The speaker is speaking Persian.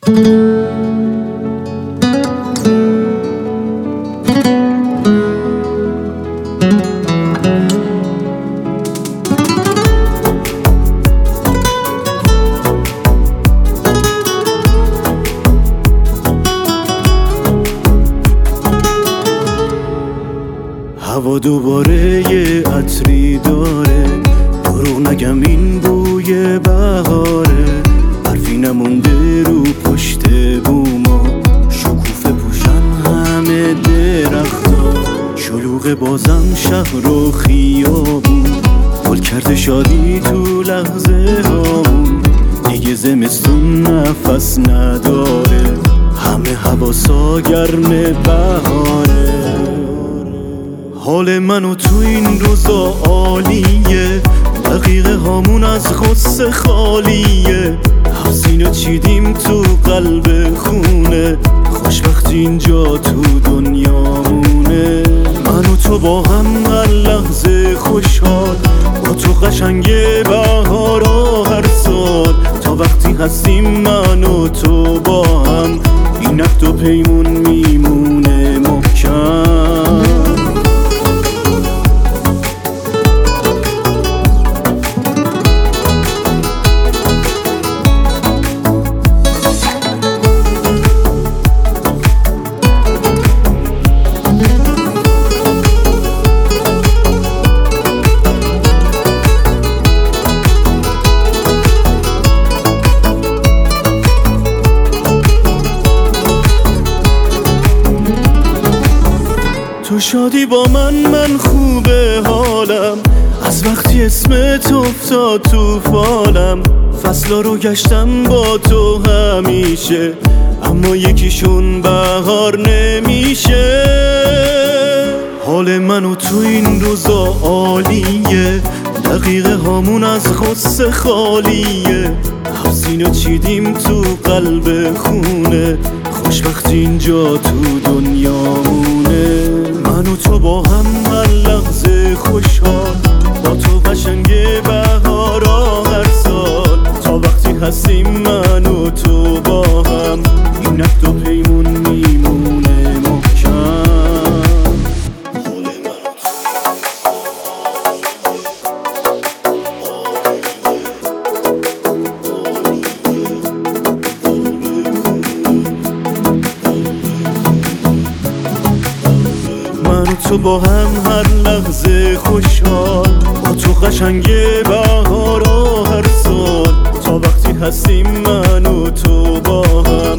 هوا دوباره یه عطری داره، دروغ نگم این بوی بهاره. حرفی نمونده رو پشت بوما، شکوفه پوشن همه درختا. شلوغ بازم شهر و خیابون، گل کرده شادی تو لحظه هامون. دیگه زمستون نفس نداره، همه حواسا گرم بهاره. حال منو تو این روزا عالیه، دقیقه هامون از غصه خالیه. حسینو چیدیم تو قلب خونه، خوشبختی اینجا تو دنیامونه. من و تو با هم هر لحظه خوشحال، با تو قشنگ بهارا هر سال. تا وقتی هستیم من و تو با هم، این عهد و پیمون میمونه محکم. تو شادی با من خوبه حالم، از وقتی اسمت افتاد تو فالم. فصلا رو گشتم با تو همیشه، اما یکیشون بهار نمیشه. حال منو تو این روزا عالیه، دقیقه هامون از غصه خالیه. حسینو چیدیم تو قلب خونه، خوشبختی اینجا تو دنیامونه. من و تو با هم هر لحظه خوشحال، با تو قشنگ بهارا هر سال. تا وقتی هستیم من و تو با هم، این عهد و پیمون میمونه محکم. من و تو با هم هر لحظه خوشحال، با تو قشنگ بهارا هر سال. تا وقتی هستیم من و تو با هم،